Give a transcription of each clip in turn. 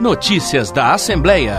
Notícias da Assembleia.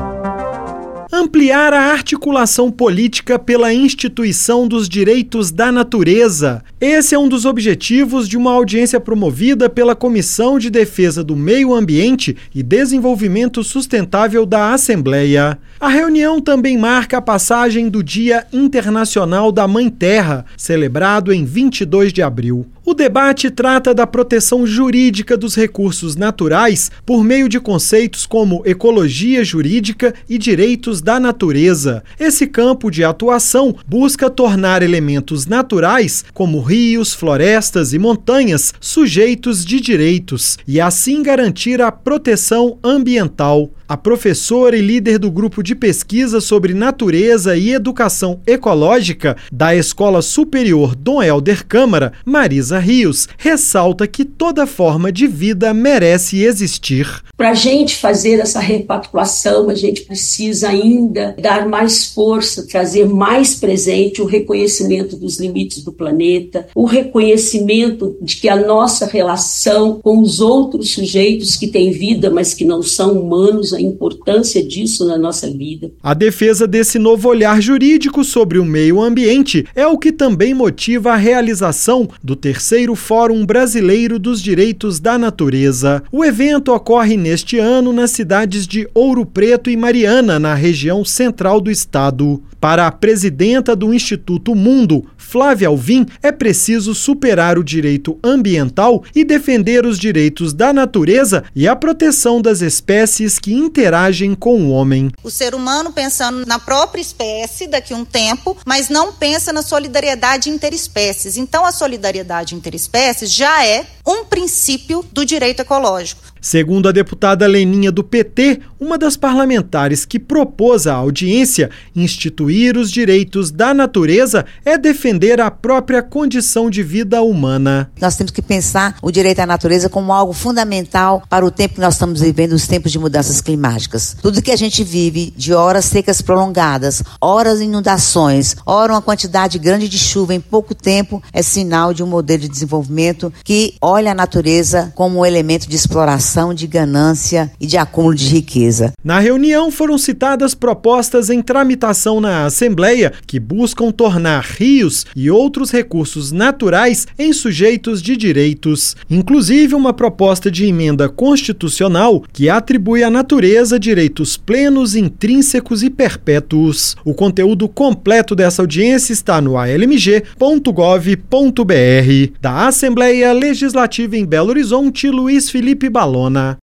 Ampliar a articulação política pela instituição dos direitos da natureza. Esse é um dos objetivos de uma audiência promovida pela Comissão de Defesa do Meio Ambiente e Desenvolvimento Sustentável da Assembleia. A reunião também marca a passagem do Dia Internacional da Mãe Terra, celebrado em 22 de abril. O debate trata da proteção jurídica dos recursos naturais por meio de conceitos como ecologia jurídica e direitos da natureza. Esse campo de atuação busca tornar elementos naturais, como rios, florestas e montanhas, sujeitos de direitos e assim garantir a proteção ambiental. A professora e líder do grupo de pesquisa sobre natureza e educação ecológica da Escola Superior Dom Helder Câmara, Marisa Rios, ressalta que toda forma de vida merece existir. Para a gente fazer essa repactuação, a gente precisa ainda dar mais força, trazer mais presente o reconhecimento dos limites do planeta, o reconhecimento de que a nossa relação com os outros sujeitos que têm vida, mas que não são humanos, a importância disso na nossa vida. A defesa desse novo olhar jurídico sobre o meio ambiente é o que também motiva a realização do terceiro Fórum Brasileiro dos Direitos da Natureza. O evento ocorre neste ano nas cidades de Ouro Preto e Mariana, na região central do estado. Para a presidenta do Instituto Mundo, Flávia Alvim, é preciso superar o direito ambiental e defender os direitos da natureza e a proteção das espécies que interagem com o homem. O ser humano pensando na própria espécie daqui a um tempo, mas não pensa na solidariedade interespécies. Então, a solidariedade interespécies já é um princípio do direito ecológico. Segundo a deputada Leninha do PT, uma das parlamentares que propôs a audiência, instituir os direitos da natureza é defender a própria condição de vida humana. Nós temos que pensar o direito à natureza como algo fundamental para o tempo que nós estamos vivendo, os tempos de mudanças climáticas. Tudo que a gente vive de horas secas prolongadas, horas inundações, ora uma quantidade grande de chuva em pouco tempo, é sinal de um modelo de desenvolvimento que olha a natureza como um elemento de exploração, de ganância e de acúmulo de riqueza. Na reunião foram citadas propostas em tramitação na Assembleia que buscam tornar rios e outros recursos naturais em sujeitos de direitos. Inclusive uma proposta de emenda constitucional que atribui à natureza direitos plenos, intrínsecos e perpétuos. O conteúdo completo dessa audiência está no almg.gov.br. Da Assembleia Legislativa em Belo Horizonte, Luiz Felipe Balona.